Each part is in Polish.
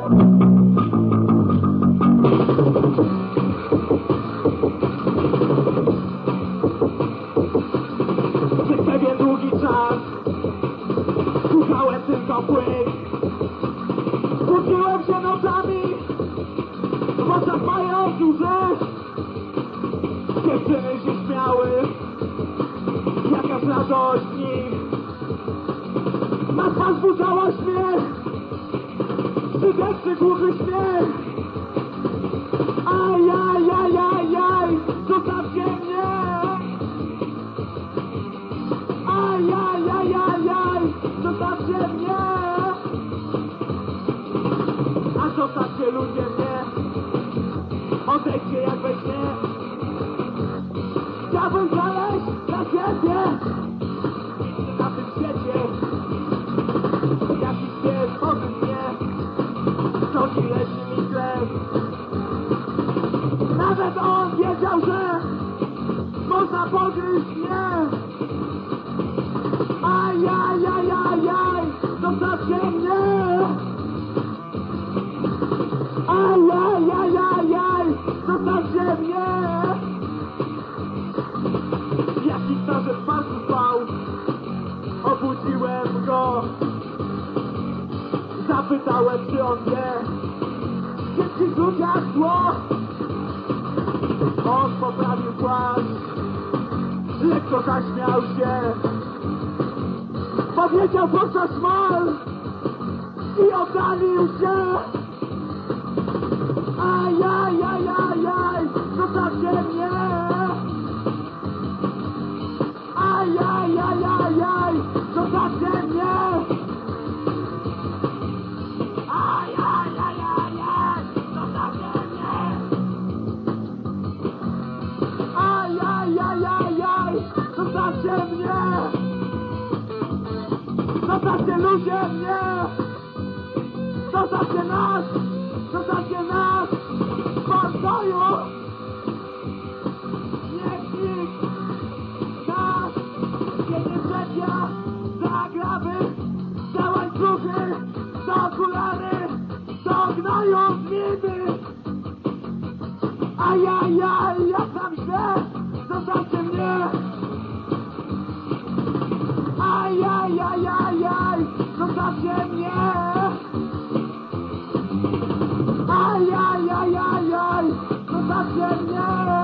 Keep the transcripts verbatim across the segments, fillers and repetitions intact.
Przez pewien długi czas słuchałem tylko płyt. Budziłem się nocami, w oczach mając łzy. Dziewczyny się śmiały, jakaś radość w nich. Na twarz budzała śmiech, szyderczy głuchy śmiech. Ajajajajaj, zostawcie mnie. Ajajajajaj, zostawcie mnie. A zostawcie ludzie mnie, odejdźcie jak we śnie. Chciałbym znaleźć na siebie na tym świecie jakiś pies oby mnie, chodzi leczy mi krew. Nawet on wiedział, że można pogryźć mnie. Ajajajajaj, zostawcie mnie. Ajajajajaj, zostawcie mnie. Jakiś starzec w parku spał, obudziłem go. Zapytałem, czy on wie, że w tych ludziach zło. On poprawił płaszcz, lekko zaśmiał się. Powiedział prosto szmal i oddalił się. Ajajajajaj, zostawcie mnie. Ajajajajaj, zostawcie mnie. Ajajajajaj, zostawcie mnie. Ajajajajaj, zostawcie mnie. Zostawcie ludzie mnie. Zostawcie nas. Zostawcie nas w pokoju. Niech nikt nas nie czepia za graby, za łańcuchy, za okulary, za gnoją zminy. Ajajaj, ja sam źle, zostawcie mnie. Ajajajajaj, zostawcie mnie. Ajajajajaj, zostawcie mnie.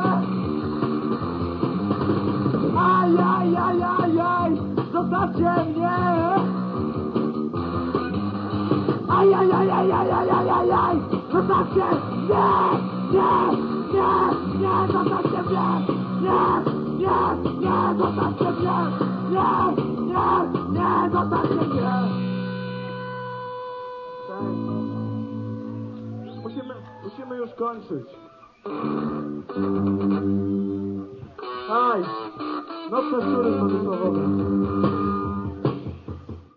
Ajajajajaj, zostawcie mnie. Ajajajajajajaj, zostawcie mnie. Nie, nie, nie, zostawcie mnie. Nie, nie, nie, zostawcie mnie. Nie, nie, nie, zostawcie mnie. Musimy, musimy już kończyć. Aj, nocne szczury są wysokowe.